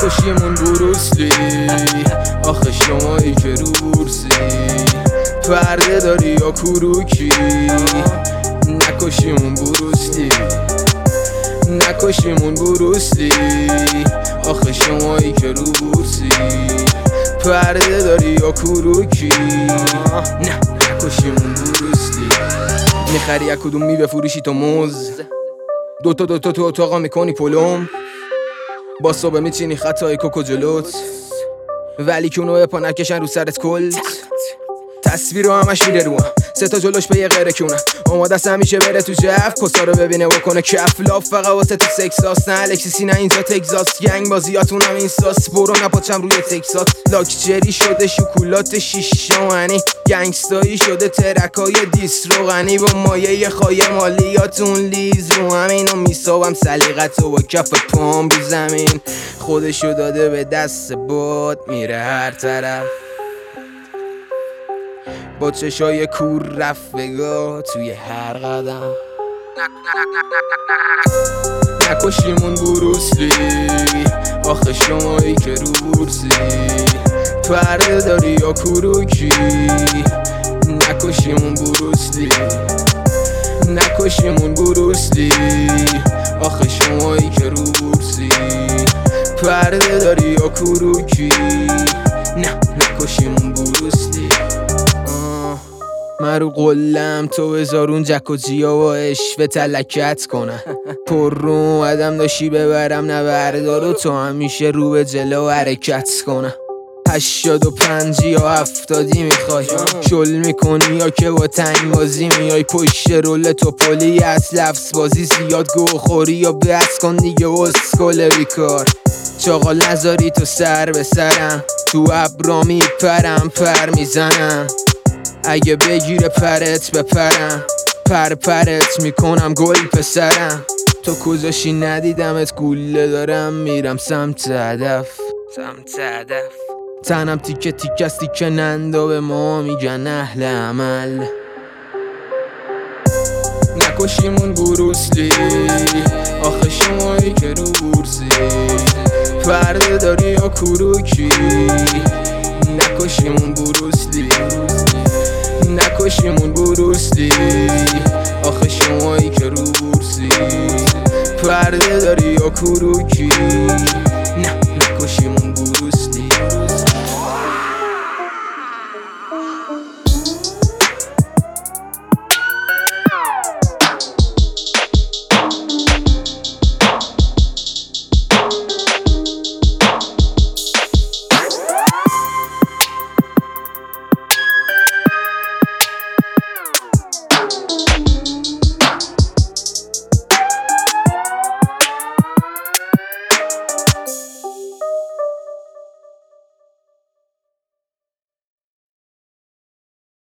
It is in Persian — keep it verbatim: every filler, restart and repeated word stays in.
نکشیمون بروسلی، آخه شمایی که رو بورسی پرده داری یا کروکی. نکشیمون بروسلی، نکشیمون بروسلی، آخه شمایی که رو بورسی پرده داری یا کروکی. نه نکشیمون بروسلی. میخری یک کدوم می بفروشی تو موز، دوتا دوتا تو اتاقا میکنی پلوم، با صبح میچینی خطای کوکو جلوت، ولی که اونو پا نکشن رو سرت کلت. تصویر رو همش میره رو هم، سه تا جلوش به یه غیره کونه، آماده است همیشه بره تو جف، کسا رو ببینه و کنه کف. لاف فقط واسه تو سکساس، نه الکسیسی نه اینجا تگزاس. گنگ بازیاتون هم این ساس، برو نپاچم روی تکسات. لاکچری شده شکولات شیشانی، گنگستایی شده ترکای دیس رو غنی، با مایه خایه مالیاتون لیز رو همینو میسابم سلیقت و با کف پام رو زمین. خودشو داده به دست باد میره هر طرف، با چشای کور رفگاه توی هر قدم. نکشیمون بروسلی، آخه شمایی که رو بورسی پرده داری یا کروکی. نکشیمون بروسلی، نکشیمون بروسلی، آخه شمایی که رو بورسی پرده داری یا کروکی. نه نکشیمون بروسلی. من رو قلم تو بذارون جک و جیا و اشوه تلکت کنم، پر رو اومدم داشتی ببرم نبردار و تو همیشه رو به جلو حرکت کنم. هشتاد و پنجی یا هفتادی میخوای شل میکنی یا که با تنگ بازی میای پشت رول تو پلی از لفظ بازی زیاد گو خوری یا بس کن دیگه اسکل بیکار. چاقال نذاری تو سر به سرم، تو ابرا میپرم پر میزنم، اگه بگیره پرت بپرم پر پرت میکنم گل پسرم. تو کجاشی ندیدمت گوله دارم میرم سمت هدف، سمت هدف. تنم تیکه تیکه است تیکه نندا به ما میگن اهل عمل. نکشیمون بروسلی، آخه شمایی که رو بورسی پرده داری یا کروکی. نکشیمون بروسلی، نکشیمون بروسلی، آخه شمایی که رو بورسی پرده داری یا کروکی.